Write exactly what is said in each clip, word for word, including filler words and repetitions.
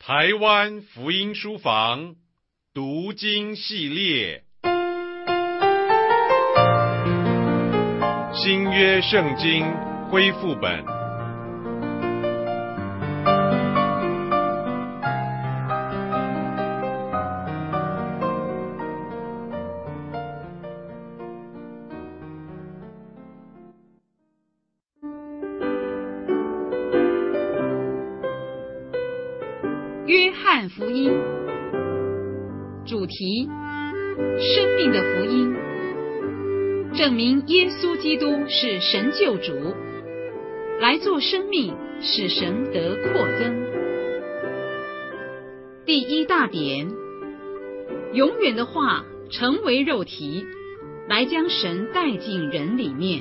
台湾福音书房读经系列，新约圣经恢复本。 约翰福音主题：生命的福音，证明耶稣基督是神救主，来做生命，使神得扩增。第一大点：永远的话成为肉体，来将神带进人里面。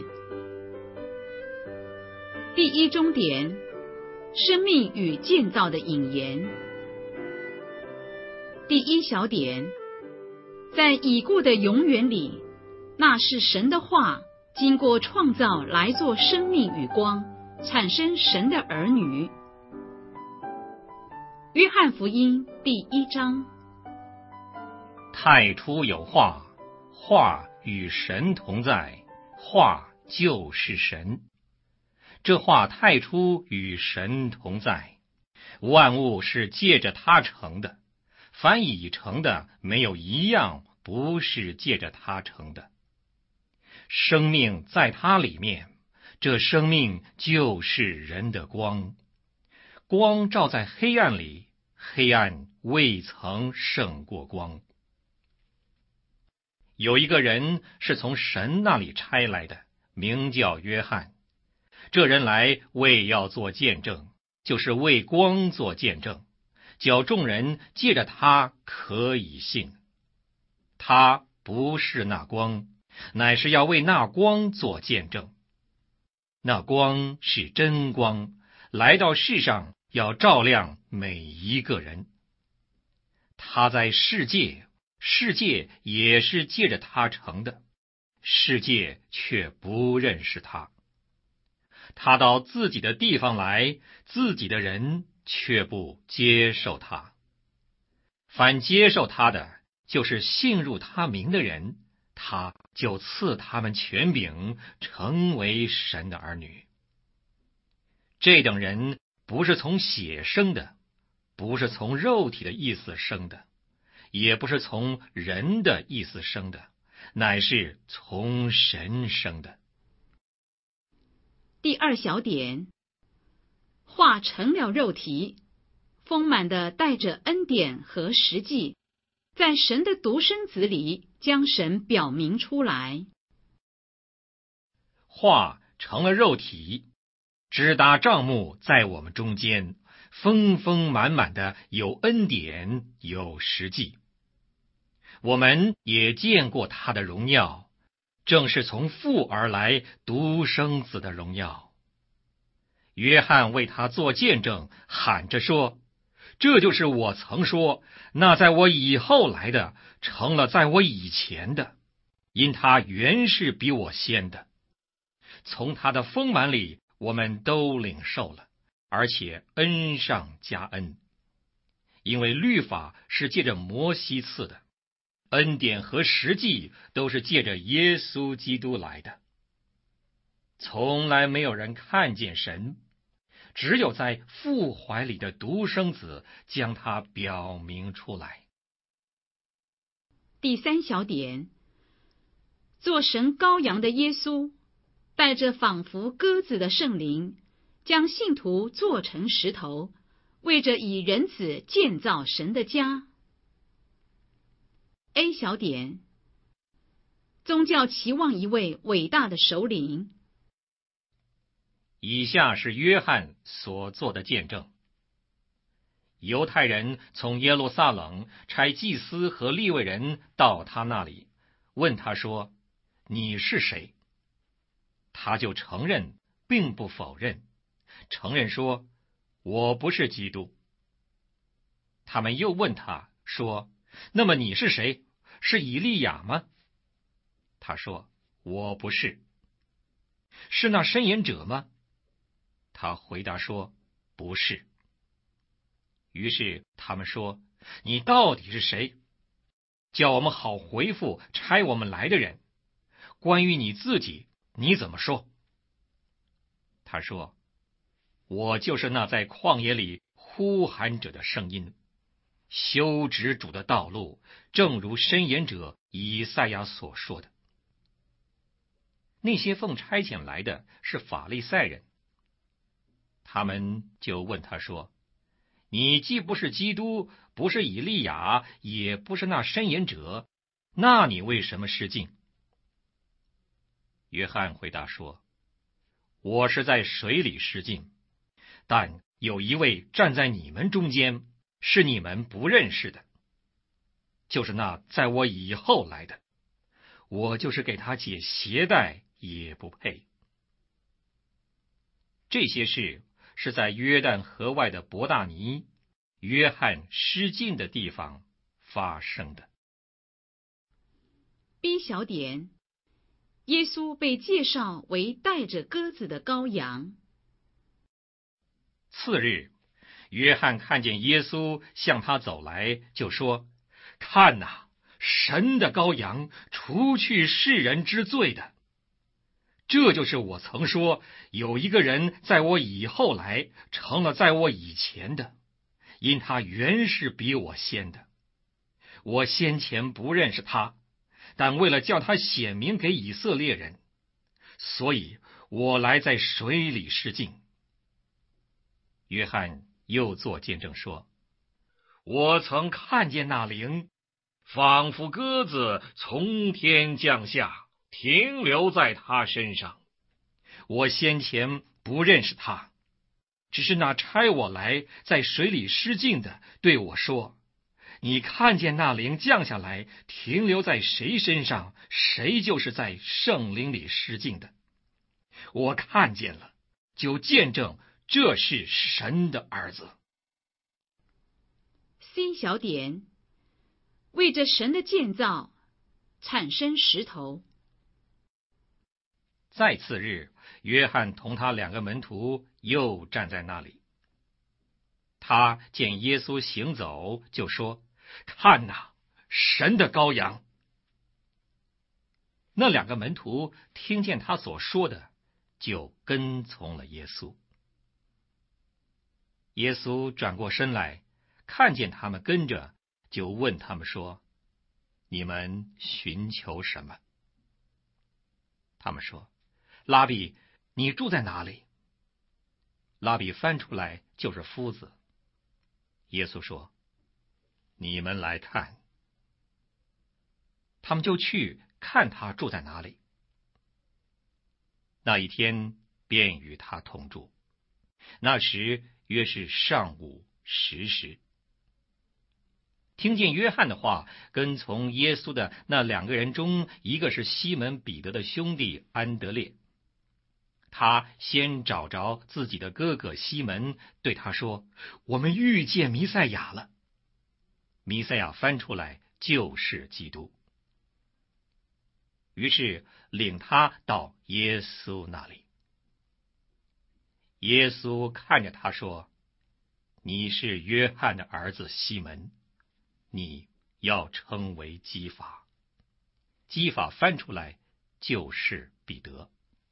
第一中点：生命与建造的引言。第一小点，在已故的永远里，那是神的话经过创造来做生命与光，产生神的儿女。约翰福音第一章。 太初有话，话与神同在，话就是神。这话太初与神同在，万物是借着他成的，凡已成的，没有一样不是借着他成的。生命在他里面，这生命就是人的光。光照在黑暗里，黑暗未曾胜过光。有一个人是从神那里差来的，名叫约翰。这人来为要做见证，就是为光做见证，叫众人借着他可以信。他不是那光，乃是要为那光做见证。那光是真光，来到世上要照亮每一个人。他在世界，世界也是借着他成的，世界却不认识他。他到自己的地方来，自己的人却不接受他。凡接受他的，就是信入他名的人，他就赐他们权柄，成为神的儿女。这等人不是从血生的，不是从肉体的意思生的，也不是从人的意思生的，乃是从神生的。 第二小点：话成了肉体，丰满的带着恩典和实际，在神的独生子里将神表明出来。 话成了肉体，直达帐幕在我们中间，丰丰满满的有恩典有实际。我们也见过他的荣耀，正是从父而来独生子的荣耀。约翰为他做见证，喊着说：这就是我曾说，那在我以后来的，成了在我以前的，因他原是比我先的。从他的丰满里，我们都领受了，而且恩上加恩。因为律法是借着摩西赐的，恩典和实际都是借着耶稣基督来的。从来没有人看见神，只有在父怀里的独生子将他表明出来。 第三小点：做神羔羊的耶稣，带着仿佛鸽子的圣灵，将信徒做成石头，为着以人子建造神的家。A 小点：宗教期望一位伟大的首领。 以下是约翰所做的见证。犹太人从耶路撒冷差祭司和利未人到他那里，问他说：你是谁？他就承认，并不否认，承认说：我不是基督。他们又问他说：那么你是谁？是以利亚吗？他说：我不是。是那申言者吗？他回答说：不是。 于是他们说：你到底是谁？叫我们好回复差我们来的人。关于你自己，你怎么说？他说：我就是那在旷野里呼喊者的声音，修直主的道路，正如申言者以赛亚所说的。那些奉差遣来的是法利赛人，他们就问他说：你既不是基督，不是以利亚，也不是那申言者，那你为什么失敬？约翰回答说：我是在水里失敬，但有一位站在你们中间，是你们不认识的，就是那在我以后来的，我就是给他解鞋带也不配。这些事是在约旦河外的伯大尼，约翰失敬的地方发生的。 B 小点，耶稣被介绍为带着鸽子的羔羊。 次日，约翰看见耶稣向他走来，就说：看哪，神的羔羊，除去世人之罪的。这就是我曾说，有一个人在我以后来，成了在我以前的，因他原是比我先的。我先前不认识他，但为了叫他显明给以色列人，所以我来在水里施浸。约翰又作见证说：我曾看见那灵，仿佛鸽子从天降下，停留在他身上。我先前不认识他，只是那差我来在水里施浸的对我说：你看见那灵降下来，停留在谁身上，谁就是在圣灵里施浸的。我看见了，就见证这是神的儿子。 C 小点，为着神的建造产生石头。 再次日，约翰同他两个门徒又站在那里。他见耶稣行走，就说：看哪，神的羔羊。那两个门徒听见他所说的，就跟从了耶稣。耶稣转过身来，看见他们跟着，就问他们说：你们寻求什么？他们说：拉比，你住在哪里？拉比翻出来就是夫子。耶稣说：你们来看。他们就去看他住在哪里。那一天便与他同住，那时约是上午十时。听见约翰的话，跟从耶稣的那两个人中，一个是西门彼得的兄弟安德烈。他先找着自己的哥哥西门，对他说：我们遇见弥赛亚了。弥赛亚翻出来就是基督。于是领他到耶稣那里。耶稣看着他说：你是约翰的儿子西门，你要称为基法。基法翻出来就是彼得。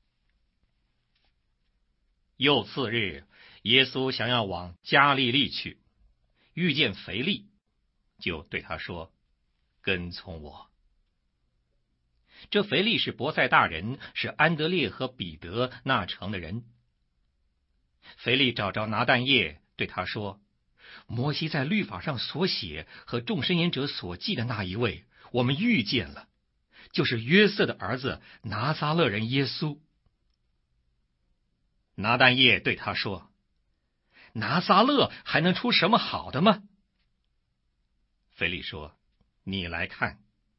又次日，耶稣想要往加利利去，遇见腓利，就对他说：跟从我。这腓利是伯赛大人，是安德烈和彼得那城的人。腓利找着拿但业，对他说：摩西在律法上所写和众申言者所记的那一位，我们遇见了，就是约瑟的儿子拿撒勒人耶稣。拿但业对他说：拿撒勒还能出什么好的吗？腓利说：你来看。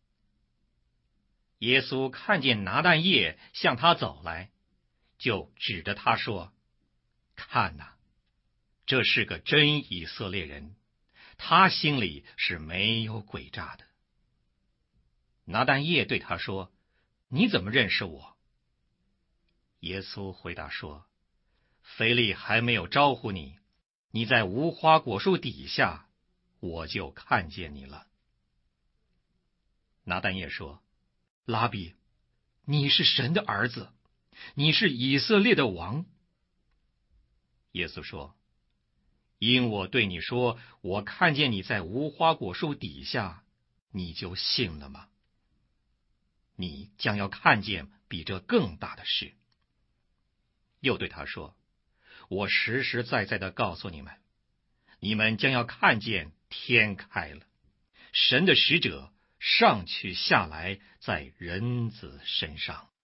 耶稣看见拿但业向他走来，就指着他说：看哪，这是个真以色列人，他心里是没有诡诈的。拿但业对他说：你怎么认识我？耶稣回答说：腓利还没有招呼你， 你在无花果树底下，我就看见你了。”拿但业说：“拉比，你是神的儿子，你是以色列的王。”耶稣说：“因我对你说，我看见你在无花果树底下，你就信了吗？你将要看见比这更大的事。”又对他说：“我实实在在的告诉你们，你们将要看见天开了，神的使者上去下来在人子身上。”